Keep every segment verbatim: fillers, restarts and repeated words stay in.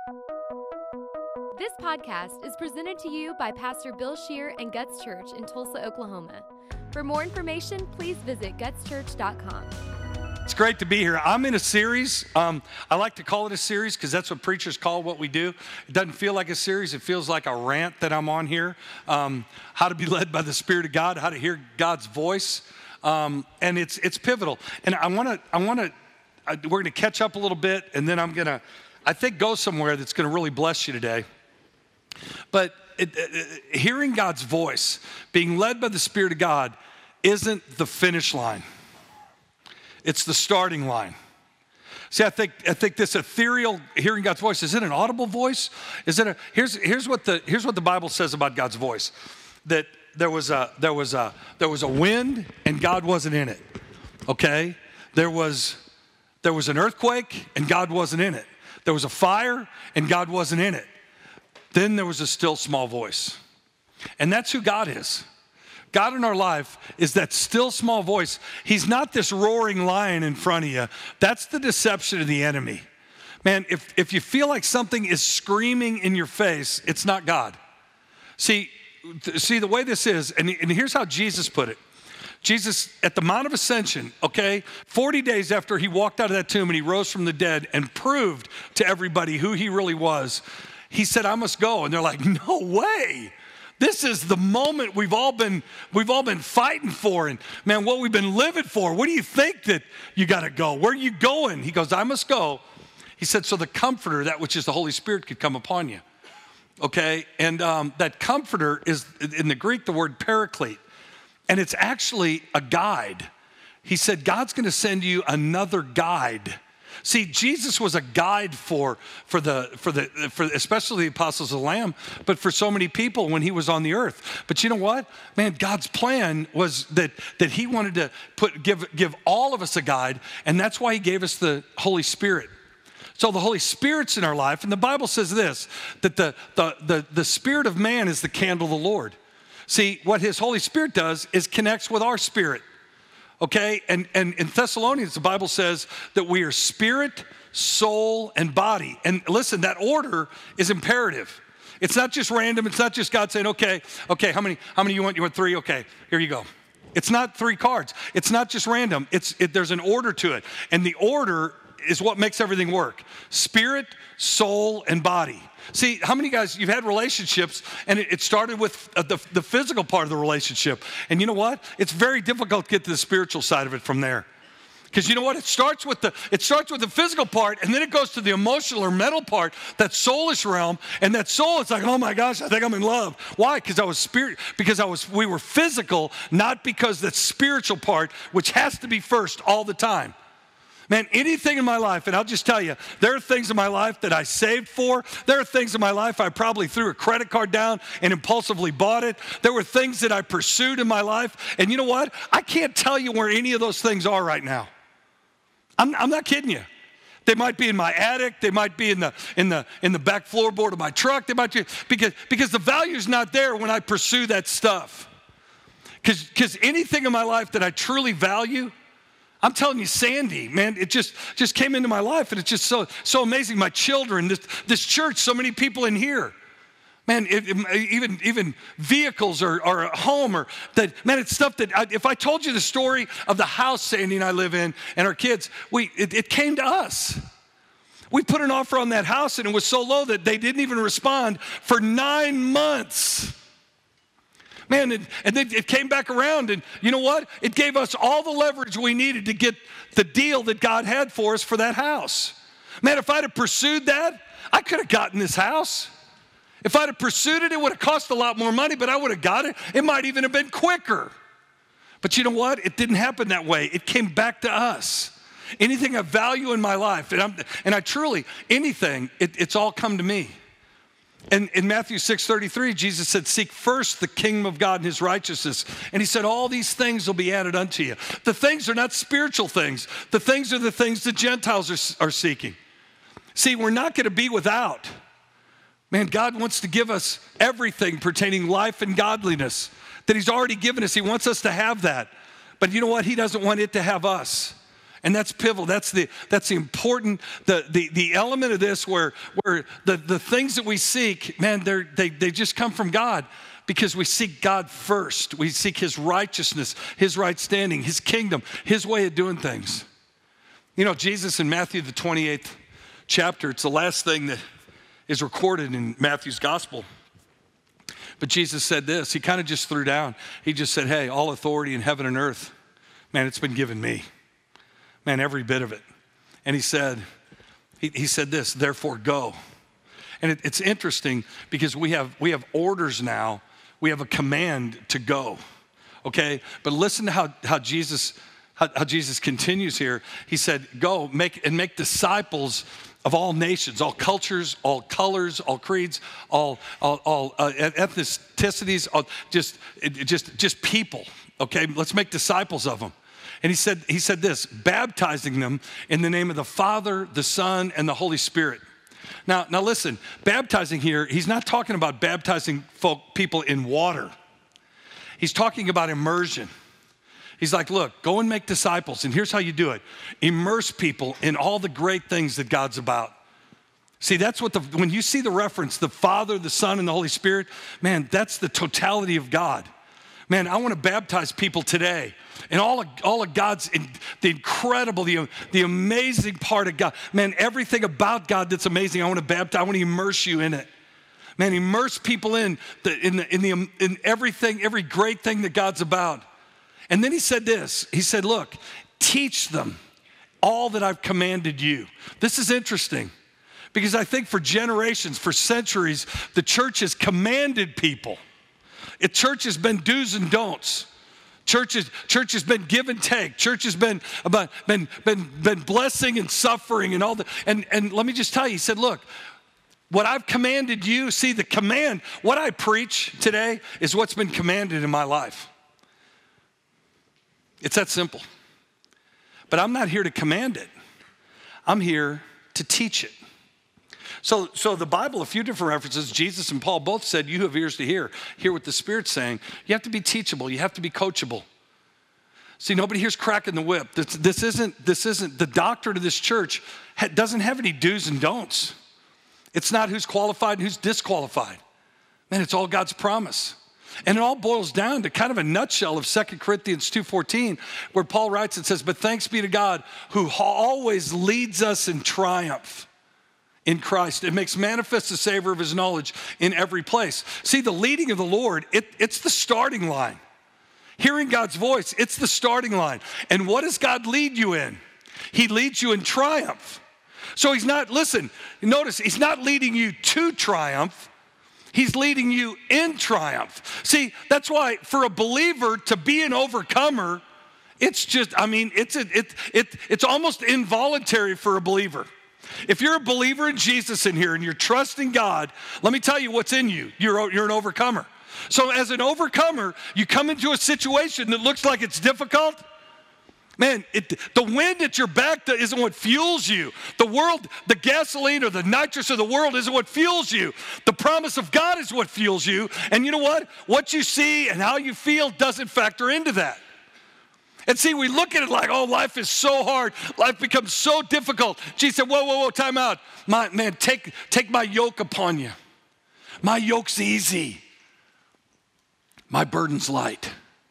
This podcast is presented to you by Pastor Bill Scheer and Guts Church in Tulsa, Oklahoma. For more information, please visit guts church dot com. It's great to be here. I'm in a series. Um, I like to call it a series because that's what preachers call what we do. It doesn't feel like a series. It feels like a rant that I'm on here. Um, how to be led by the Spirit of God, how to hear God's voice. Um, and it's it's pivotal. And I want to, I want to, we're going to catch up a little bit, and then I'm going to, I think, go somewhere that's going to really bless you today. But it, it, hearing God's voice, being led by the Spirit of God, isn't the finish line. It's the starting line. See, I think I think this ethereal hearing God's voice, is it an audible voice? Is it a here's here's what the here's what the Bible says about God's voice. That there was a there was a there was a wind and God wasn't in it. Okay? There was there was an earthquake and God wasn't in it. There was a fire and God wasn't in it. Then there was a still small voice. And that's who God is. God in our life is that still small voice. He's not this roaring lion in front of you. That's the deception of the enemy. Man, if, if you feel like something is screaming in your face, it's not God. See, th- see the way this is, and, and here's how Jesus put it. Jesus, at the Mount of Ascension, okay, forty days after he walked out of that tomb and he rose from the dead and proved to everybody who he really was, he said, I must go. And they're like, no way. This is the moment we've all been we've all been fighting for, and man, what we've been living for. What do you think that you got to go? Where are you going? He goes, I must go. He said, so the Comforter, that which is the Holy Spirit, could come upon you. Okay, and um, that Comforter is in the Greek the word paraclete, and it's actually a guide. He said, God's going to send you another guide. See, Jesus was a guide for, for the, for the, for especially the apostles of the Lamb, but for so many people when he was on the earth. But you know what? Man, God's plan was that, that he wanted to put, give, give all of us a guide, and that's why he gave us the Holy Spirit. So the Holy Spirit's in our life, and the Bible says this, that the, the, the, the spirit of man is the candle of the Lord. See, what his Holy Spirit does is connects with our spirit. Okay, and, and in Thessalonians, the Bible says that we are spirit, soul, and body. And listen, that order is imperative. It's not just random. It's not just God saying, okay, okay, how many, how many you want? You want three? Okay, here you go. It's not three cards. It's not just random. It's it, there's an order to it. And the order is what makes everything work. Spirit, soul, and body. See, how many guys, you've had relationships, and it, it started with uh, the, the physical part of the relationship. And you know what? It's very difficult to get to the spiritual side of it from there. Because you know what? It starts with the it starts with the physical part, and then it goes to the emotional or mental part, that soulish realm. And that soul, it's like, oh my gosh, I think I'm in love. Why? Because I was spirit. Because I was. We were physical, not because the spiritual part, which has to be first all the time. Man, anything in my life, and I'll just tell you, there are things in my life that I saved for. There are things in my life I probably threw a credit card down and impulsively bought it. There were things that I pursued in my life. And you know what? I can't tell you where any of those things are right now. I'm, I'm not kidding you. They might be in my attic. They might be in the in the in the back floorboard of my truck. They might be because because the value's not there when I pursue that stuff. Because because anything in my life that I truly value, I'm telling you, Sandy, man, it just, just came into my life, and it's just so so amazing. My children, this, this church, so many people in here. Man, it, it, even, even vehicles or, or a home or that, man, it's stuff that I, if I told you the story of the house Sandy and I live in and our kids, we it, it came to us. We put an offer on that house, and it was so low that they didn't even respond for nine months. Man, and, and then it came back around, and you know what? It gave us all the leverage we needed to get the deal that God had for us for that house. Man, if I'd have pursued that, I could have gotten this house. If I'd have pursued it, it would have cost a lot more money, but I would have got it. It might even have been quicker. But you know what? It didn't happen that way. It came back to us. Anything I value in my life, and, I'm, and I truly, anything, it, it's all come to me. And in Matthew six thirty-three, Jesus said, seek first the kingdom of God and his righteousness. And he said, all these things will be added unto you. The things are not spiritual things. The things are the things the Gentiles are, are seeking. See, we're not going to be without. Man, God wants to give us everything pertaining life and godliness that he's already given us. He wants us to have that. But you know what? He doesn't want it to have us. And that's pivotal. That's the that's the important, the the the element of this where where the, the things that we seek, man, they're they they just come from God because we seek God first. We seek his righteousness, his right standing, his kingdom, his way of doing things. You know, Jesus in Matthew, the twenty-eighth chapter, it's the last thing that is recorded in Matthew's gospel. But Jesus said this, he kind of just threw down. He just said, hey, all authority in heaven and earth, man, it's been given me. Man, every bit of it. And he said, he, he said this, therefore go. And it, it's interesting because we have we have orders now. We have a command to go, okay? But listen to how, how Jesus how, how Jesus continues here. He said, go make and make disciples of all nations, all cultures, all colors, all creeds, all all, all uh, ethnicities, all, just just just people. Okay, let's make disciples of them. And he said, he said this, baptizing them in the name of the Father, the Son, and the Holy Spirit. Now, now listen, baptizing here, he's not talking about baptizing folk, people in water. He's talking about immersion. He's like, look, go and make disciples, and here's how you do it. Immerse people in all the great things that God's about. See, that's what the, when you see the reference, the Father, the Son, and the Holy Spirit, man, that's the totality of God. Man, I want to baptize people today. And all of, all of God's, the incredible, the, the amazing part of God. Man, everything about God that's amazing, I want to baptize, I want to immerse you in it. Man, immerse people in, the, in, the, in, the, in everything, every great thing that God's about. And then he said this, he said, look, teach them all that I've commanded you. This is interesting because I think for generations, for centuries, the church has commanded people. It, church has been do's and don'ts. Church, is, church has been give and take. Church has been, about, been, been, been blessing and suffering and all that. And, and let me just tell you, he said, look, what I've commanded you, see the command, what I preach today is what's been commanded in my life. It's that simple. But I'm not here to command it. I'm here to teach it. So, so the Bible, a few different references, Jesus and Paul both said, you have ears to hear. Hear what the Spirit's saying. You have to be teachable. You have to be coachable. See, nobody here's cracking the whip. This, this isn't, this isn't, the doctrine of this church doesn't have any do's and don'ts. It's not who's qualified and who's disqualified. Man, it's all God's promise. And it all boils down to kind of a nutshell of Second Corinthians two fourteen, where Paul writes and says, but thanks be to God who always leads us in triumph in Christ. It makes manifest the savor of his knowledge in every place. See, the leading of the Lord, it, it's the starting line. Hearing God's voice, it's the starting line. And what does God lead you in? He leads you in triumph. So he's not, listen, notice, he's not leading you to triumph. He's leading you in triumph. See, that's why for a believer to be an overcomer, it's just, I mean, it's, a, it, it, it's almost involuntary for a believer. If you're a believer in Jesus in here and you're trusting God, let me tell you what's in you. You're, you're an overcomer. So as an overcomer, you come into a situation that looks like it's difficult. Man, it, the wind at your back isn't what fuels you. The world, the gasoline or the nitrous of the world isn't what fuels you. The promise of God is what fuels you. And you know what? What you see and how you feel doesn't factor into that. And see, we look at it like, oh, life is so hard. Life becomes so difficult. Jesus said, whoa, whoa, whoa, time out. My, man, take, take my yoke upon you. My yoke's easy. My burden's light.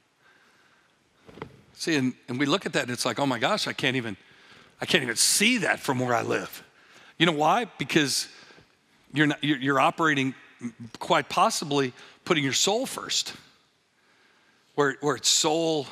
See, and, and we look at that and it's like, oh my gosh, I can't even, I can't even see that from where I live. You know why? Because you're not, you're, you're operating quite possibly putting your soul first. Where, where it's soul,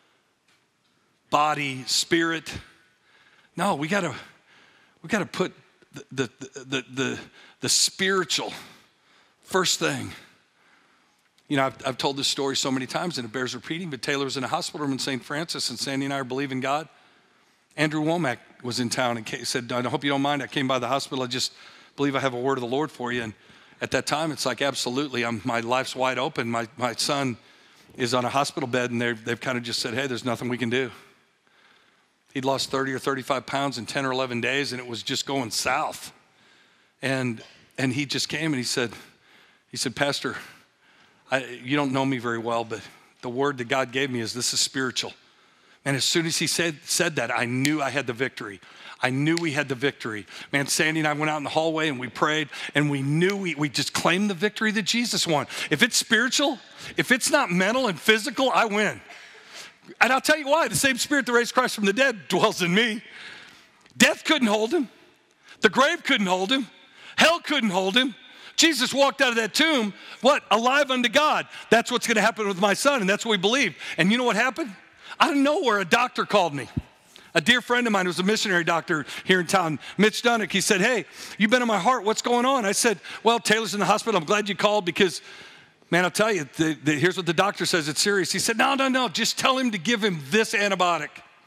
body, spirit. No, we gotta, we gotta put the, the, the, the, the spiritual first thing. You know, I've, I've told this story so many times and it bears repeating, but Taylor was in a hospital room in Saint Francis and Sandy and I are believing God. Andrew Womack was in town and said, I hope you don't mind, I came by the hospital, I just believe I have a word of the Lord for you. And at that time, it's like, absolutely, I'm, my life's wide open. My, my son is on a hospital bed and they've kind of just said, hey, there's nothing we can do. He'd lost thirty or thirty-five pounds in ten or eleven days and it was just going south. And and he just came and he said, he said, Pastor, I, you don't know me very well, but the word that God gave me is this is spiritual. And as soon as he said, said that, I knew I had the victory. I knew we had the victory. Man, Sandy and I went out in the hallway and we prayed and we knew we, we just claimed the victory that Jesus won. If it's spiritual, if it's not mental and physical, I win. And I'll tell you why. The same spirit that raised Christ from the dead dwells in me. Death couldn't hold him. The grave couldn't hold him. Hell couldn't hold him. Jesus walked out of that tomb, what? Alive unto God. That's what's going to happen with my son, and that's what we believe. And you know what happened? Out of nowhere, a doctor called me. A dear friend of mine who was a missionary doctor here in town, Mitch Dunnick, he said, hey, you've been in my heart. What's going on? I said, well, Taylor's in the hospital. I'm glad you called because, man, I'll tell you, the, the, here's what the doctor says. It's serious. He said, no, no, no. Just tell him to give him this antibiotic.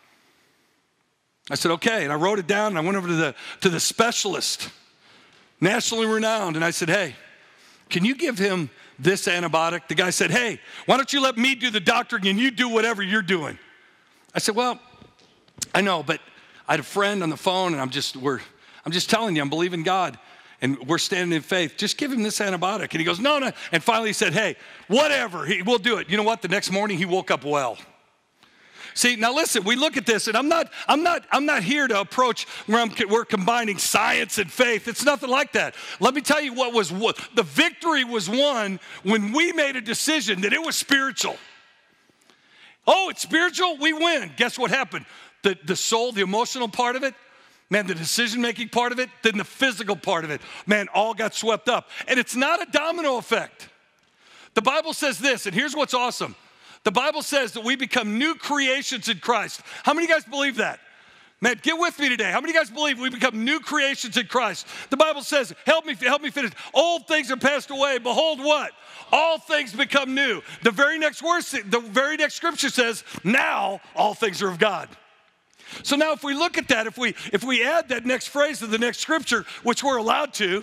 I said, okay. And I wrote it down, and I went over to the, to the specialist, nationally renowned, and I said, hey, can you give him this antibiotic? The guy said, hey, why don't you let me do the doctoring and you do whatever you're doing? I said, well, I know, but I had a friend on the phone, and I'm just, we're, I'm just telling you, I'm believing God, and we're standing in faith. Just give him this antibiotic. And he goes, no, no. And finally he said, hey, whatever, he, we'll do it. You know what? The next morning he woke up well. See, now listen, we look at this, and I'm not, I'm not, I'm not here to approach where I'm, we're combining science and faith. It's nothing like that. Let me tell you what was, what, the victory was won when we made a decision that it was spiritual. Oh, it's spiritual? We win. Guess what happened? The, the soul, the emotional part of it, man, the decision-making part of it, then the physical part of it, man, all got swept up. And it's not a domino effect. The Bible says this, and here's what's awesome. The Bible says that we become new creations in Christ. How many of you guys believe that? Man, get with me today. How many of you guys believe we become new creations in Christ? The Bible says, help me, help me finish. Old things are passed away. Behold what? All things become new. The very next verse, the very next scripture says, now all things are of God. So now if we look at that, if we if we add that next phrase to the next scripture, which we're allowed to,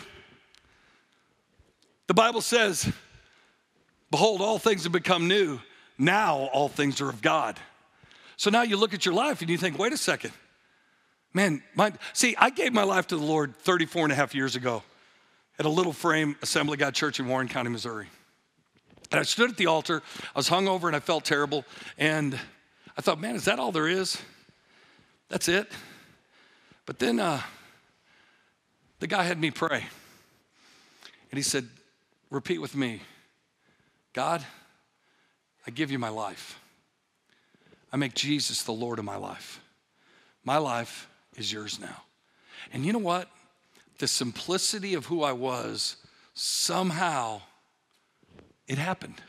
the Bible says, behold, all things have become new. Now all things are of God. So now you look at your life and you think, wait a second. Man, my, see, I gave my life to the Lord thirty-four and a half years ago at a Little Frame Assembly of God Church in Warren County, Missouri. And I stood at the altar. I was hungover and I felt terrible. And I thought, man, is that all there is? That's it. But then uh, the guy had me pray. And he said, repeat with me. God, I give you my life. I make Jesus the Lord of my life. My life is yours now. And you know what? The simplicity of who I was, somehow it happened.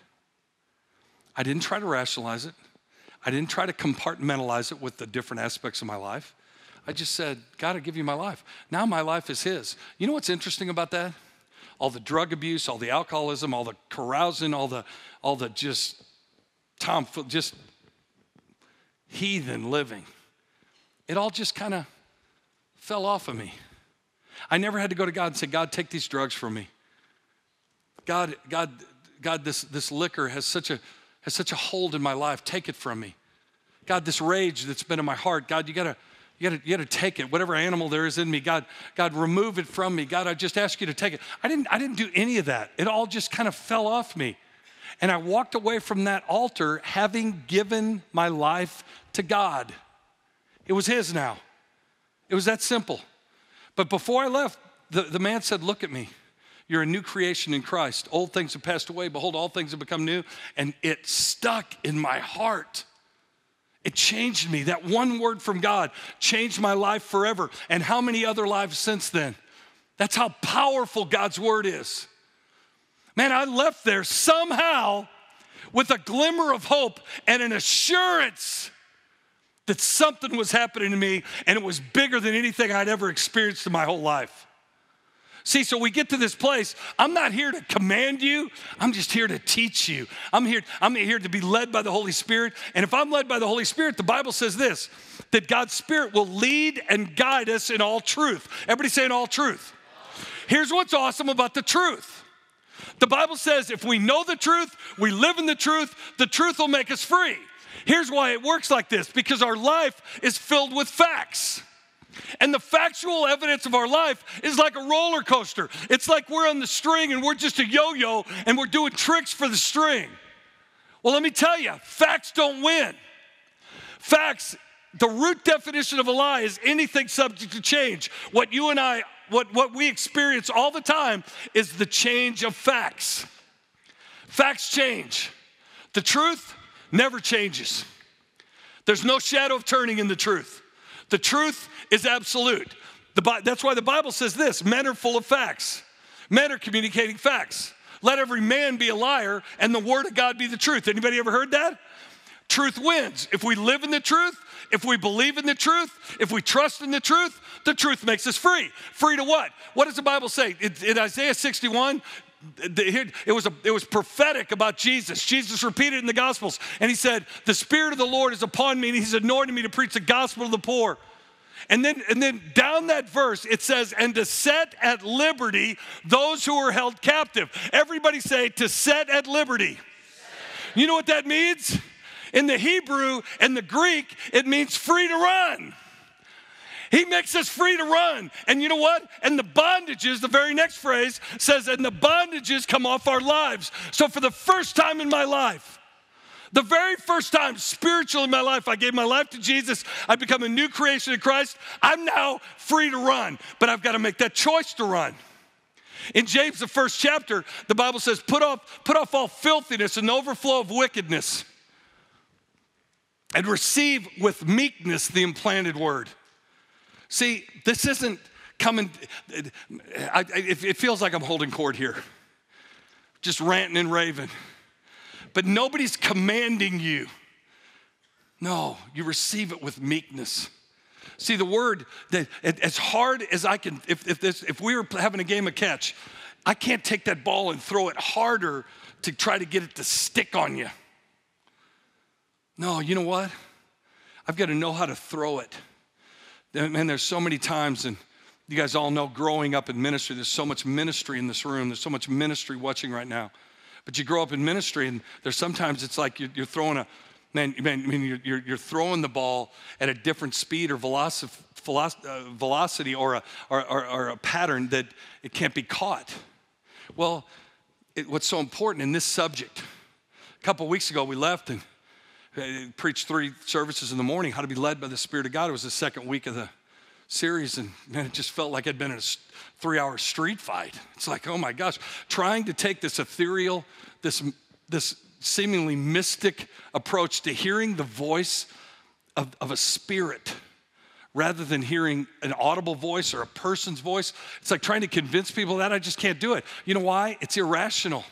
I didn't try to rationalize it. I didn't try to compartmentalize it with the different aspects of my life. I just said, God, I give you my life. Now my life is his. You know what's interesting about that? All the drug abuse, all the alcoholism, all the carousing, all the, all the just tom, just heathen living. It all just kind of fell off of me. I never had to go to God and say, God, take these drugs from me. God, God, God, this, this liquor has such a has such a hold in my life. Take it from me. God, this rage that's been in my heart, God, you gotta, you gotta, you gotta take it. Whatever animal there is in me, God, God, remove it from me. God, I just ask you to take it. I didn't, I didn't do any of that. It all just kind of fell off me. And I walked away from that altar having given my life to God. It was his now. It was that simple. But before I left, the, the man said, look at me. You're a new creation in Christ. Old things have passed away. Behold, all things have become new. And it stuck in my heart. It changed me. That one word from God changed my life forever. And how many other lives since then? That's how powerful God's word is. Man, I left there somehow with a glimmer of hope and an assurance that something was happening to me, and it was bigger than anything I'd ever experienced in my whole life. See, so we get to this place. I'm not here to command you. I'm just here to teach you. I'm here, I'm here to be led by the Holy Spirit. And if I'm led by the Holy Spirit, the Bible says this, that God's Spirit will lead and guide us in all truth. Everybody say in all truth. Here's what's awesome about the truth. The Bible says if we know the truth, we live in the truth, the truth will make us free. Here's why it works like this, because our life is filled with facts. And the factual evidence of our life is like a roller coaster. It's like we're on the string and we're just a yo-yo and we're doing tricks for the string. Well, let me tell you, facts don't win. Facts, the root definition of a lie is anything subject to change. What you and I, what, what we experience all the time is the change of facts. Facts change. The truth never changes. There's no shadow of turning in the truth. The truth is absolute. The, that's why the Bible says this, men are full of facts. Men are communicating facts. Let every man be a liar and the word of God be the truth. Anybody ever heard that? Truth wins. If we live in the truth, if we believe in the truth, if we trust in the truth, the truth makes us free. Free to what? What does the Bible say? In, in Isaiah sixty-one, it was, a, it was prophetic about Jesus. Jesus repeated it in the Gospels. And he said, the Spirit of the Lord is upon me and he's anointed me to preach the gospel to the poor. And then, and then down that verse, it says, and to set at liberty those who are held captive. Everybody say, to set at liberty. You know what that means? In the Hebrew and the Greek, it means free to run. He makes us free to run. And you know what? And the bondages, the very next phrase says, and the bondages come off our lives. So for the first time in my life, the very first time spiritually in my life, I gave my life to Jesus. I've become a new creation in Christ. I'm now free to run, but I've got to make that choice to run. In James, the first chapter, the Bible says, put off, put off all filthiness and overflow of wickedness and receive with meekness the implanted word. See, this isn't coming, I, I, it feels like I'm holding court here, just ranting and raving. But nobody's commanding you. No, you receive it with meekness. See, the word, that as hard as I can, if, if, this, if we were having a game of catch, I can't take that ball and throw it harder to try to get it to stick on you. No, you know what? I've got to know how to throw it. Man, there's so many times, and you guys all know growing up in ministry, there's so much ministry in this room. There's so much ministry watching right now. But you grow up in ministry, and there's sometimes it's like you're, you're throwing a, man, man I mean, you're, you're, you're throwing the ball at a different speed or velocity, velocity or, a, or, or, or a pattern that it can't be caught. Well, it, what's so important in this subject, a couple weeks ago we left and preached three services in the morning, how to be led by the Spirit of God. It was the second week of the series, and man, it just felt like I'd been in a three-hour street fight. It's like, oh my gosh, trying to take this ethereal, this, this seemingly mystic approach to hearing the voice of, of a spirit rather than hearing an audible voice or a person's voice. It's like trying to convince people that I just can't do it. You know why? It's irrational.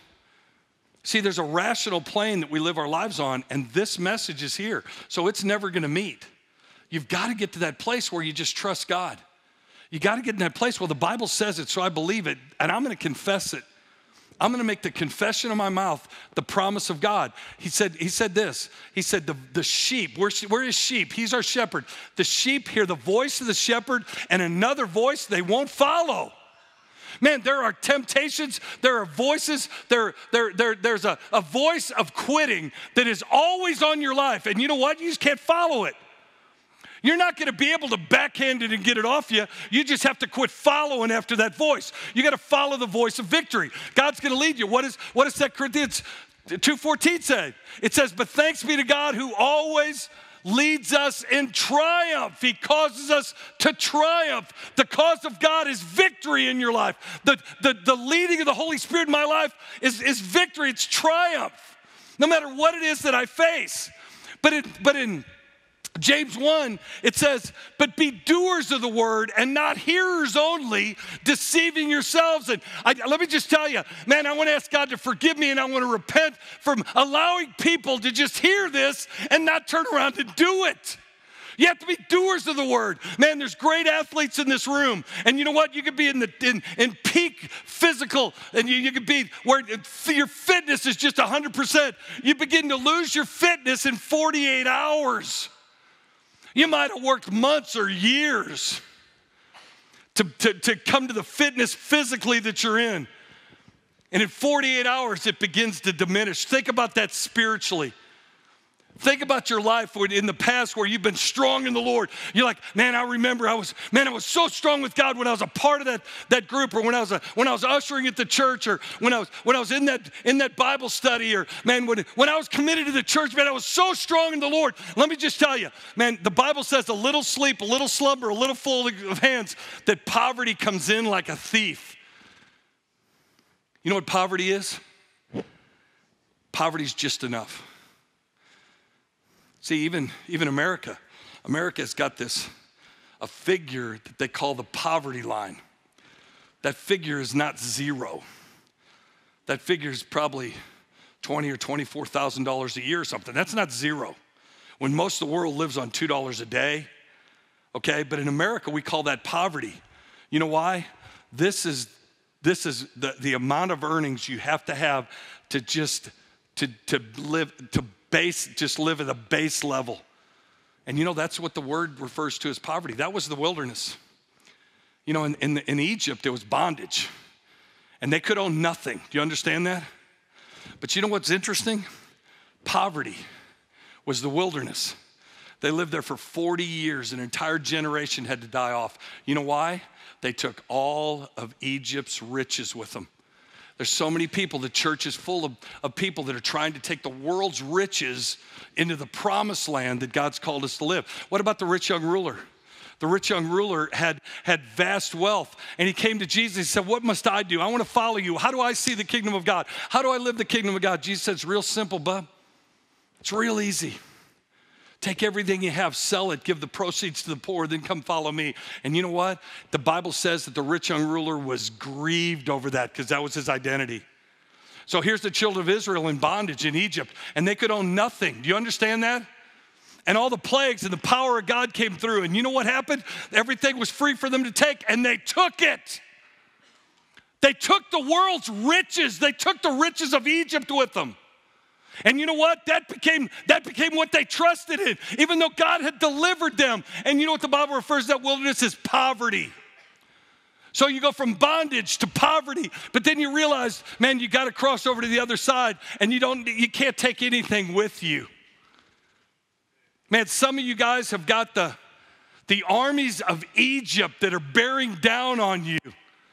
See, there's a rational plane that we live our lives on, and this message is here, so it's never gonna meet. You've got to get to that place where you just trust God. You got to get in that place where the Bible says it, so I believe it, and I'm going to confess it. I'm going to make the confession of my mouth the promise of God. He said, he said this. He said, the, the sheep, we're, we're his sheep. He's our shepherd. The sheep hear the voice of the shepherd, and another voice they won't follow. Man, there are temptations, there are voices, there, there, there, there's a, a voice of quitting that is always on your life, and you know what? You just can't follow it. You're not going to be able to backhand it and get it off you. You just have to quit following after that voice. You got to follow the voice of victory. God's going to lead you. What is what does Second Corinthians two fourteen say? It says, but thanks be to God who always leads us in triumph. He causes us to triumph. The cause of God is victory in your life. The, the, the leading of the Holy Spirit in my life is, is victory. It's triumph. No matter what it is that I face. But it, but in James one, it says, but be doers of the word and not hearers only, deceiving yourselves. And I, let me just tell you, man, I want to ask God to forgive me, and I want to repent from allowing people to just hear this and not turn around and do it. You have to be doers of the word. Man, there's great athletes in this room. And you know what? You could be in the in, in peak physical, and you, you could be where your fitness is just one hundred percent. You begin to lose your fitness in forty-eight hours. You might have worked months or years to, to, to come to the fitness physically that you're in. And in forty-eight hours, it begins to diminish. Think about that spiritually. Think about your life in the past where you've been strong in the Lord. You're like, man, I remember I was, man, I was so strong with God when I was a part of that, that group, or when I was a, when I was ushering at the church, or when I was when I was in that in that Bible study, or man, when, when I was committed to the church, man, I was so strong in the Lord. Let me just tell you, man, the Bible says a little sleep, a little slumber, a little folding of hands, that poverty comes in like a thief. You know what poverty is? Poverty's just enough. See, even, even America, America's got this, a figure that they call the poverty line. That figure is not zero. That figure is probably twenty thousand or twenty-four thousand dollars a year or something. That's not zero. When most of the world lives on two dollars a day, okay? But in America, we call that poverty. You know why? This is, this is the, the amount of earnings you have to have to just, to, to live, to base, just live at a base level. And you know, that's what the word refers to as poverty. That was the wilderness. You know, in, in, in Egypt, it was bondage. And they could own nothing. Do you understand that? But you know what's interesting? Poverty was the wilderness. They lived there for forty years. An entire generation had to die off. You know why? They took all of Egypt's riches with them. There's so many people, the church is full of, of people that are trying to take the world's riches into the promised land that God's called us to live. What about the rich young ruler? The rich young ruler had, had vast wealth, and he came to Jesus. He said, what must I do? I want to follow you. How do I see the kingdom of God? How do I live the kingdom of God? Jesus said, it's real simple, bub. It's real easy. Take everything you have, sell it, give the proceeds to the poor, then come follow me. And you know what? The Bible says that the rich young ruler was grieved over that because that was his identity. So here's the children of Israel in bondage in Egypt, and they could own nothing. Do you understand that? And all the plagues and the power of God came through. And you know what happened? Everything was free for them to take, and they took it. They took the world's riches. They took the riches of Egypt with them. And you know what? That became, that became what they trusted in, even though God had delivered them. And you know what the Bible refers to that wilderness as poverty. So you go from bondage to poverty, but then you realize, man, you got to cross over to the other side, and you don't, you can't take anything with you. Man, some of you guys have got the, the armies of Egypt that are bearing down on you,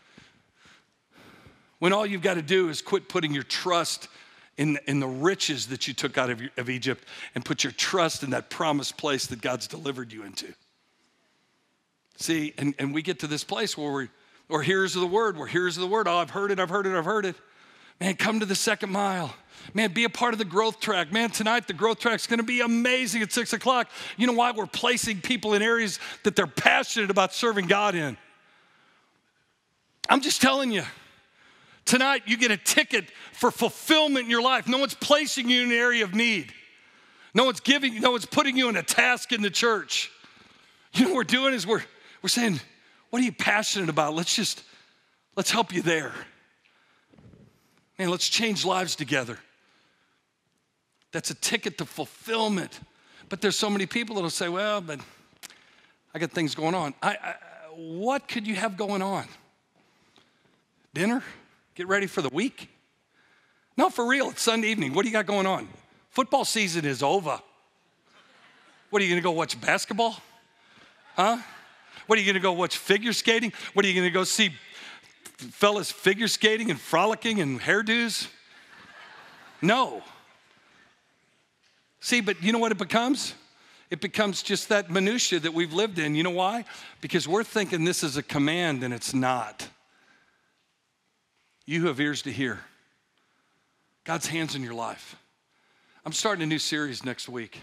when all you've got to do is quit putting your trust In, in the riches that you took out of, of Egypt, and put your trust in that promised place that God's delivered you into. See, and, and we get to this place where we, or here's the word, where here's the word. Oh, I've heard it, I've heard it, I've heard it. Man, come to the second mile. Man, be a part of the growth track. Man, tonight the growth track's gonna be amazing at six o'clock. You know why? We're placing people in areas that they're passionate about serving God in. I'm just telling you. Tonight, you get a ticket for fulfillment in your life. No one's placing you in an area of need. No one's giving, no one's putting you in a task in the church. You know what we're doing is we're, we're saying, what are you passionate about? Let's just, let's help you there. Man, let's change lives together. That's a ticket to fulfillment. But there's so many people that'll say, well, but I got things going on. I, I, what could you have going on? Dinner? Get ready for the week? No, for real, it's Sunday evening. What do you got going on? Football season is over. What, are you gonna go watch basketball? Huh? What, are you gonna go watch figure skating? What, are you gonna go see fellas figure skating and frolicking and hairdos? No. See, but you know what it becomes? It becomes just that minutia that we've lived in. You know why? Because we're thinking this is a command, and it's not. You who have ears to hear, God's hands in your life. I'm starting a new series next week.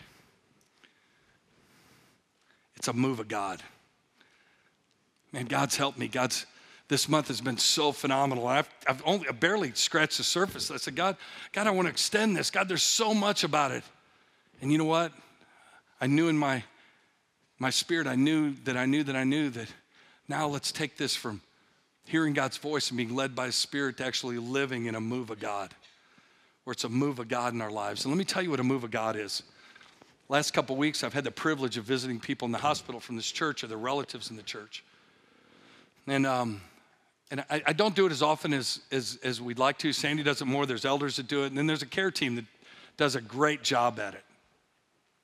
It's a move of God. Man, God's helped me. God's, this month has been so phenomenal. I've, I've only I've barely scratched the surface. I said, God, God, I want to extend this. God, there's so much about it. And you know what? I knew in my, my spirit, I knew that I knew that I knew that now let's take this from hearing God's voice and being led by His Spirit to actually living in a move of God, where it's a move of God in our lives. And let me tell you what a move of God is. Last couple of weeks, I've had the privilege of visiting people in the hospital from this church or their relatives in the church. And um, and I, I don't do it as often as, as, as we'd like to. Sandy does it more. There's elders that do it. And then there's a care team that does a great job at it.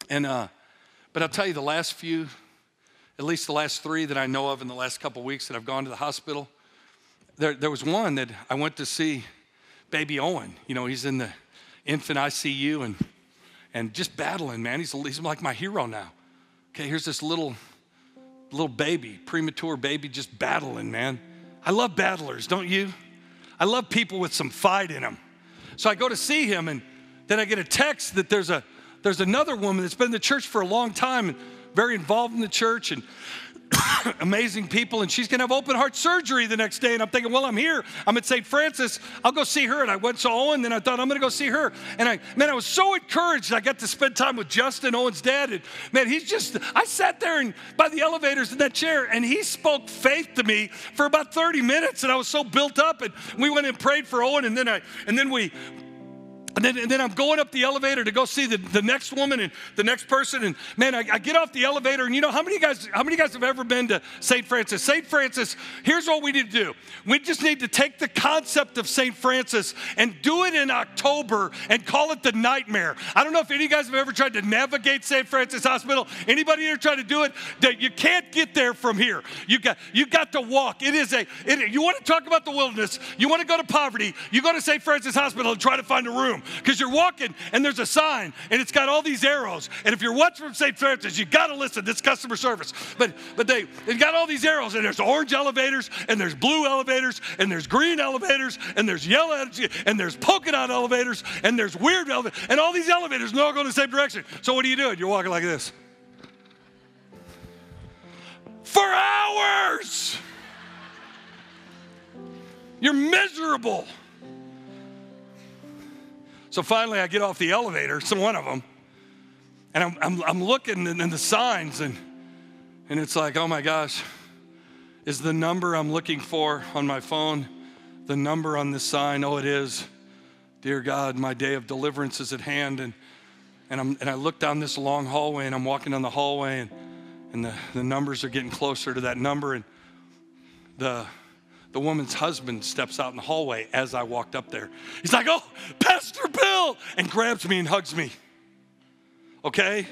And, uh, but I'll tell you, the last few, at least the last three that I know of in the last couple of weeks that I've gone to the hospital, there, there was one that I went to see baby Owen. You know, he's in the infant I C U and and just battling, man. He's, he's like my hero now. Okay, here's this little, little baby, premature baby, just battling, man. I love battlers, don't you? I love people with some fight in them. So I go to see him, and then I get a text that there's a there's another woman that's been in the church for a long time and very involved in the church and amazing people, and she's gonna have open heart surgery the next day. And I'm thinking, well, I'm here. I'm at Saint Francis. I'll go see her. And I went to Owen, then I thought I'm gonna go see her. And I, man, I was so encouraged. I got to spend time with Justin, Owen's dad. And man, he's just, I sat there and by the elevators in that chair, and he spoke faith to me for about thirty minutes. And I was so built up. And we went and prayed for Owen, and then I, and then we, And then, and then I'm going up the elevator to go see the, the next woman and the next person. And man, I, I get off the elevator, and you know, how many guys, how many guys have ever been to Saint Francis? Saint Francis, here's what we need to do. We just need to take the concept of Saint Francis and do it in October and call it the nightmare. I don't know if any of you guys have ever tried to navigate Saint Francis Hospital. Anybody here try to do it? You can't get there from here. You got, you got to walk. It is a, it, you want to talk about the wilderness. You want to go to poverty. You go to Saint Francis Hospital and try to find a room. Because you're walking and there's a sign and it's got all these arrows. And if you're watching from Saint Francis, you got to listen. This customer service. But but they they got all these arrows, and there's orange elevators and there's blue elevators and there's green elevators and there's yellow and there's polka dot elevators and there's weird elevators and all these elevators, and they're all going the same direction. So what are you doing? You're walking like this for hours. You're miserable. So finally, I get off the elevator, some one of them, and I'm, I'm, I'm looking in, in the signs, and, and it's like, oh my gosh, is the number I'm looking for on my phone the number on this sign? Oh, it is. Dear God, my day of deliverance is at hand. And and, I'm, and I look down this long hallway, and I'm walking down the hallway, and, and the, the numbers are getting closer to that number, and the... The woman's husband steps out in the hallway as I walked up there. He's like, oh, Pastor Bill, and grabs me and hugs me. Okay?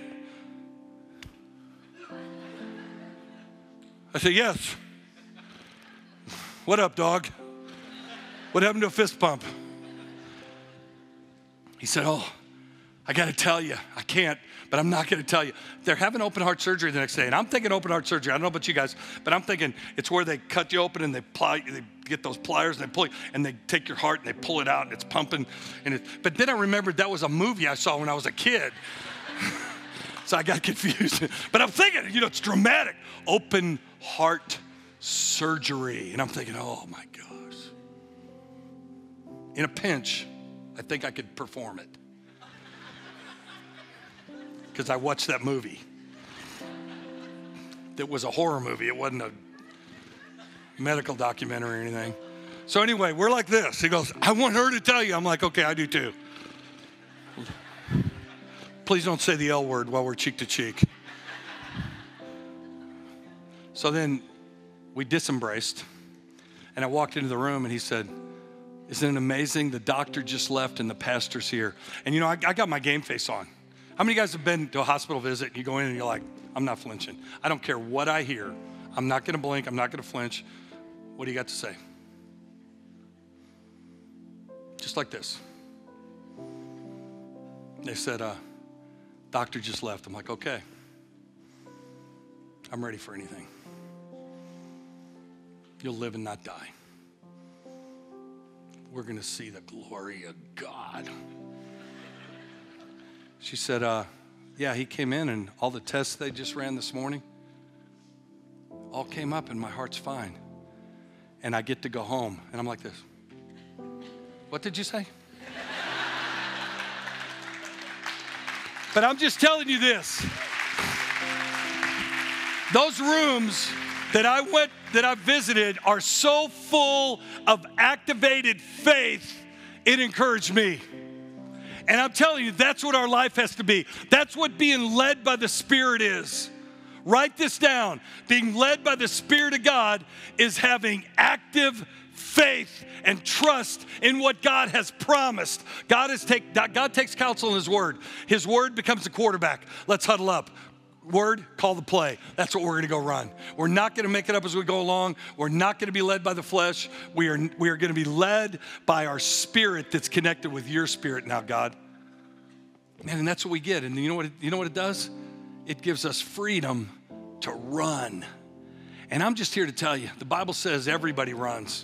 I said, yes. What up, dog? What happened to a fist pump? He said, oh, I got to tell you, I can't, but I'm not going to tell you. They're having open heart surgery the next day, and I'm thinking open heart surgery. I don't know about you guys, but I'm thinking it's where they cut you open and they ply, they get those pliers and they pull you, and they take your heart and they pull it out and it's pumping. And it, but then I remembered that was a movie I saw when I was a kid. So I got confused. But I'm thinking, you know, it's dramatic. Open heart surgery. And I'm thinking, oh my gosh. In a pinch, I think I could perform it. Because I watched that movie. It was a horror movie. It wasn't a medical documentary or anything. So anyway, we're like this. He goes, I want her to tell you. I'm like, okay, I do too. Please don't say the L word while we're cheek to cheek. So then we disembraced, and I walked into the room, and he said, isn't it amazing? The doctor just left and the pastor's here. And you know, I, I got my game face on. How many of you guys have been to a hospital visit and you go in and you're like, I'm not flinching. I don't care what I hear. I'm not gonna blink, I'm not gonna flinch. What do you got to say? Just like this. They said, uh, doctor just left. I'm like, okay. I'm ready for anything. You'll live and not die. We're gonna see the glory of God. She said, uh, yeah, he came in and all the tests they just ran this morning all came up and my heart's fine. And I get to go home. And I'm like this. What did you say? But I'm just telling you this. Those rooms that I went, that I visited are so full of activated faith, it encouraged me. And I'm telling you, that's what our life has to be. That's what being led by the Spirit is. Write this down. Being led by the Spirit of God is having active faith and trust in what God has promised. God, has take, God takes counsel in his word. His word becomes the quarterback. Let's huddle up. Word, call the play. That's what we're going to go run. We're not going to make it up as we go along. We're not going to be led by the flesh. We are, we are going to be led by our spirit that's connected with your spirit now, God. Man, and that's what we get. And you know what it, you know what it does? It gives us freedom to run. And I'm just here to tell you, the Bible says everybody runs,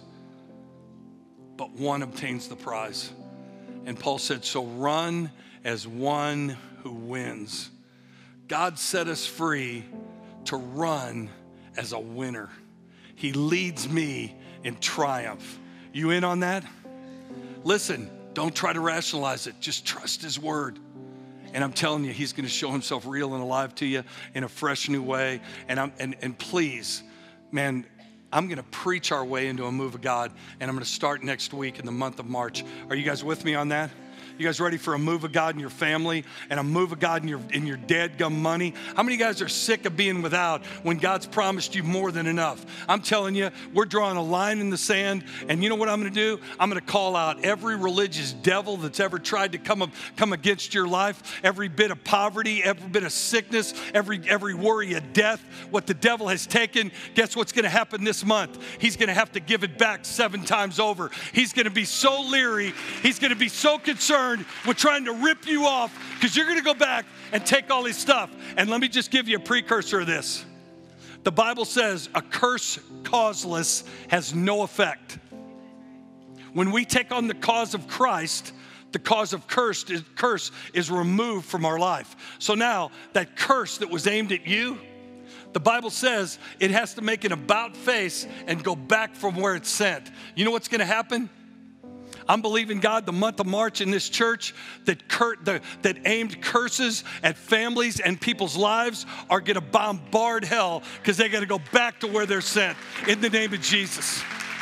but one obtains the prize. And Paul said, so run as one who wins. God set us free to run as a winner. He leads me in triumph. You in on that? Listen, don't try to rationalize it. Just trust his word. And I'm telling you, he's going to show himself real and alive to you in a fresh new way. And, I'm, and, and please, man, I'm going to preach our way into a move of God. And I'm going to start next week in the month of March. Are you guys with me on that? You guys ready for a move of God in your family and a move of God in your in your dadgum money? How many of you guys are sick of being without when God's promised you more than enough? I'm telling you, we're drawing a line in the sand, and you know what I'm going to do? I'm going to call out every religious devil that's ever tried to come up, come against your life, every bit of poverty, every bit of sickness, every every worry of death, what the devil has taken. Guess what's going to happen this month? He's going to have to give it back seven times over. He's going to be so leery. He's going to be so concerned with trying to rip you off because you're going to go back and take all his stuff. And let me just give you a precursor of this. The Bible says a curse causeless has no effect. When we take on the cause of Christ, the cause of curse is, curse is removed from our life. So now that curse that was aimed at you, the Bible says it has to make an about face and go back from where it's sent. You know what's going to happen? I'm believing God the month of March in this church that cur- the, that aimed curses at families and people's lives are going to bombard hell because they got to go back to where they're sent in the name of Jesus.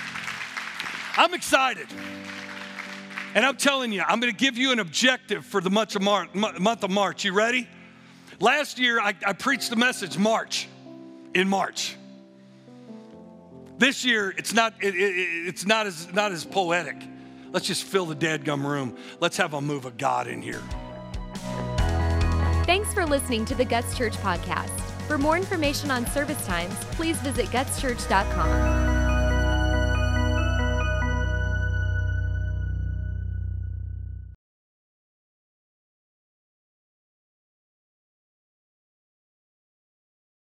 I'm excited. And I'm telling you, I'm going to give you an objective for the month of March. Month of March. You ready? Last year, I, I preached the message March, in March. This year, it's not, it, it, it's not as, not as poetic. Let's just fill the dadgum room. Let's have a move of God in here. Thanks for listening to the Guts Church podcast. For more information on service times, please visit guts church dot com.